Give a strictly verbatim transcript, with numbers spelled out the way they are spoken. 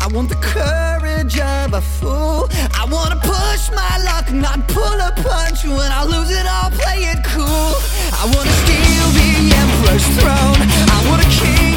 want the courage of a fool. I wanna push my luck, not pull a punch. When I lose it, I'll play it cool. I wanna steal the emperor's throne. I wanna kill